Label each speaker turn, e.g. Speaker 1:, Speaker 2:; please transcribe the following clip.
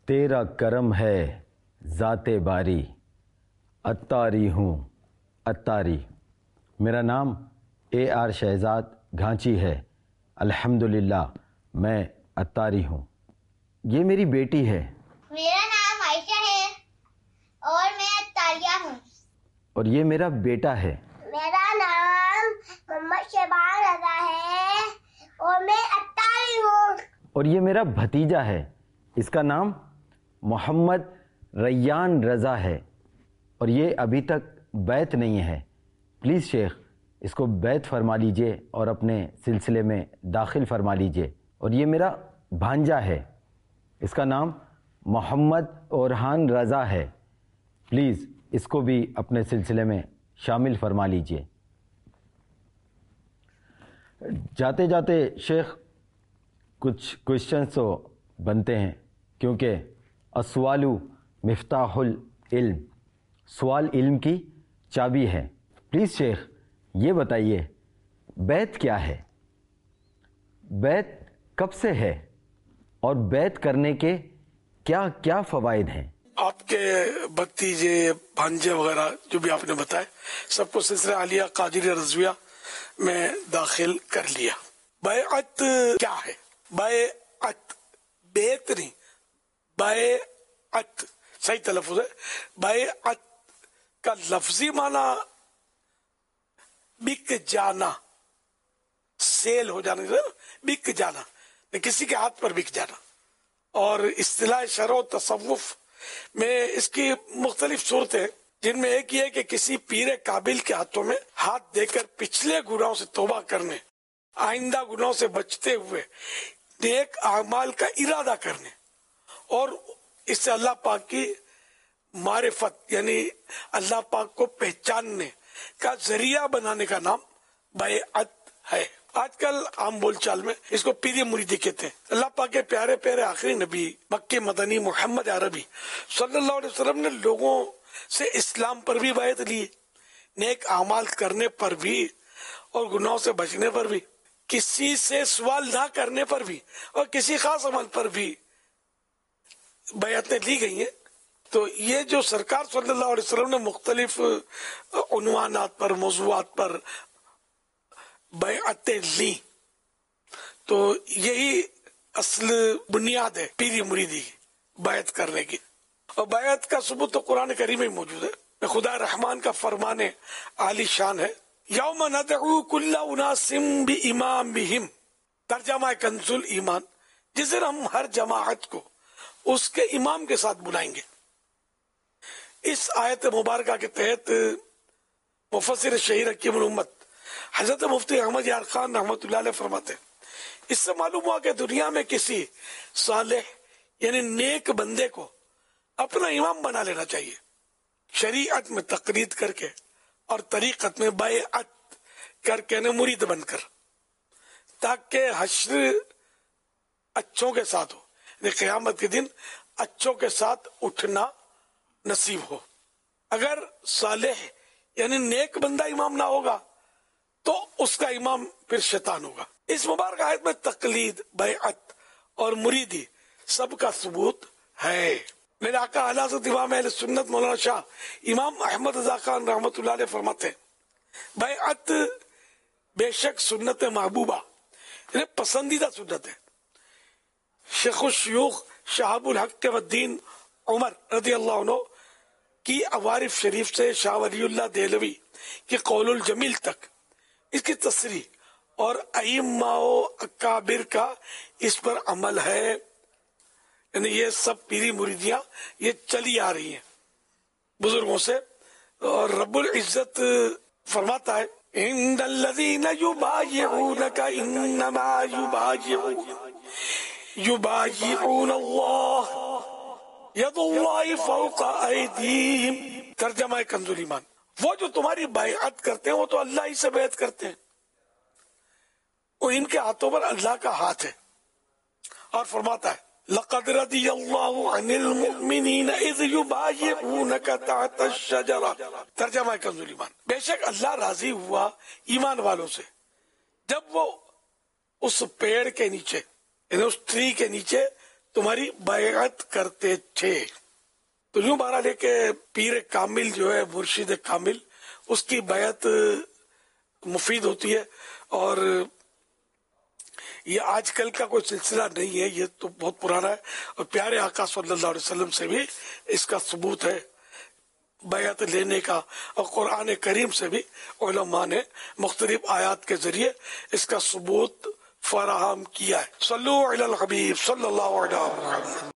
Speaker 1: تیرا کرم ہے ذات باری، عطاری ہوں عطاری۔ میرا نام AR شہزاد گھانچی ہے، الحمدللہ میں عطاری ہوں۔ یہ میری بیٹی ہے۔
Speaker 2: میرا نام عائشہ ہے اور میں عطاریہ ہوں۔
Speaker 1: اور یہ میرا بیٹا ہے۔
Speaker 2: میرا نام محمد شبان رضا ہے اور میں عطاری ہوں۔
Speaker 1: اور یہ میرا بھتیجا ہے، اس کا نام محمد ریان رضا ہے، اور یہ ابھی تک بیعت نہیں ہے۔ پلیز شیخ اس کو بیعت فرما لیجئے اور اپنے سلسلے میں داخل فرما لیجئے۔ اور یہ میرا بھانجا ہے، اس کا نام محمد اورحان رضا ہے، پلیز اس کو بھی اپنے سلسلے میں شامل فرما لیجئے۔ جاتے جاتے شیخ کچھ کوشچنس تو بنتے ہیں، کیونکہ السؤال مفتاح العلم، سوال علم کی چابی ہے۔ پلیز شیخ یہ بتائیے بیعت کیا ہے، بیعت کب سے ہے، اور بیعت کرنے کے کیا کیا فوائد ہیں؟
Speaker 3: آپ کے بھتیجے بھانجے وغیرہ جو بھی آپ نے بتائے، سب کو سلسلہ عالیہ قادریہ رضویہ میں داخل کر لیا۔ بیعت کیا ہے؟ بیعت بیعت نہیں، بیعت صحیح تلفظ ہے۔ بیعت کا لفظی معنی بک جانا، سیل ہو جانا، بک جانا، کسی کے ہاتھ پر بک جانا۔ اور اصطلاح شرع و تصوف میں اس کی مختلف صورتیں، جن میں ایک یہ ہے کہ کسی پیر قابل کے ہاتھوں میں ہاتھ دے کر پچھلے گناہوں سے توبہ کرنے، آئندہ گناہوں سے بچتے ہوئے نیک اعمال کا ارادہ کرنے، اور اس سے اللہ پاک کی معرفت یعنی اللہ پاک کو پہچاننے کا ذریعہ بنانے کا نام بیعت ہے۔ آج کل عام بول چال میں اس کو پیری مریدی کہتے ہیں۔ اللہ پاک کے پیارے پیارے آخری نبی مکی مدنی محمد عربی صلی اللہ علیہ وسلم نے لوگوں سے اسلام پر بھی بیعت لی، نیک اعمال کرنے پر بھی اور گناہوں سے بچنے پر بھی، کسی سے سوال نہ کرنے پر بھی، اور کسی خاص عمل پر بھی بیعتیں لی گئی ہیں۔ تو یہ جو سرکار صلی اللہ علیہ وسلم نے مختلف عنوانات پر، موضوعات پر بیعتیں لی، تو یہی اصل بنیاد ہے پیری مریدی بیعت کرنے کی۔ اور بیعت کا ثبوت تو قرآن کریم میں موجود ہے۔ خدا رحمان کا فرمان عالی شان ہے، یوم ندعو کل اناس بامامہم، ترجمہ کنز الایمان، جس دن ہم ہر جماعت کو اس کے امام کے ساتھ بلائیں گے۔ اس آیت مبارکہ کے تحت مفسر شہیر حکیم الامت حضرت مفتی احمد یار خان رحمۃ اللہ علیہ فرماتے ہیں، اس سے معلوم ہوا کہ دنیا میں کسی صالح یعنی نیک بندے کو اپنا امام بنا لینا چاہیے، شریعت میں تقلید کر کے اور طریقت میں بیعت کر کے مرید بن کر، تاکہ حشر اچھوں کے ساتھ ہو، یعنی قیامت کے دن اچھوں کے ساتھ اٹھنا نصیب ہو۔ اگر صالح یعنی نیک بندہ امام نہ ہوگا تو اس کا امام پھر شیطان ہوگا۔ اس مبارک آیت میں تقلید، بیعت اور مریدی سب کا ثبوت ہے۔ میرے آقا اعلیٰ حضرت امام اہل سنت مولانا شاہ امام احمد رضا خان رحمۃ اللہ علیہ فرماتے ہیں، بیعت بے شک سنت محبوبہ یعنی پسندیدہ سنت ہے۔ شیخ الشیوخ شہاب الحق والدین عمر رضی اللہ عنہ کی عوارف شریف سے شاہ ولی اللہ دہلوی کی قول الجمیل تک اس کی تصریح اور ائمہ و اکابر کا اس پر عمل ہے، یعنی یہ سب پیری مریدیاں یہ چلی آ رہی ہیں بزرگوں سے۔ اور رب العزت فرماتا ہے، ان الذین یبایعونک انما یبایعون اللہ ید اللہ فوق ایدیہم، ترجمہ کنز الایمان، وہ جو تمہاری بیعت کرتے ہیں وہ تو اللہ ہی سے بیعت کرتے ہیں، وہ ان کے ہاتھوں پر اللہ کا ہاتھ ہے۔ اور فرماتا ہے، لقد رضی اللہ عن المؤمنین اذ یبایعونک تحت الشجرہ، ترجمہ کنز الایمان، بے شک اللہ راضی ہوا ایمان والوں سے جب وہ اس پیڑ کے نیچے یعنی اس ٹری کے نیچے تمہاری بیعت کرتے تھے. تو یوں بہرحال ہے کہ پیر کامل جو ہے، مرشد کامل، اس کی بیعت مفید ہوتی ہے. اور یہ آج کل کا کوئی سلسلہ نہیں ہے، یہ تو بہت پرانا ہے. اور پیارے آقا صلی اللہ علیہ وسلم سے بھی اس کا ثبوت ہے بیعت لینے کا، اور قرآن کریم سے بھی علماء نے مختلف آیات کے ذریعے اس کا ثبوت فراہم کیا ہے. صلو علی الحبیب صلی اللہ علیہ وسلم.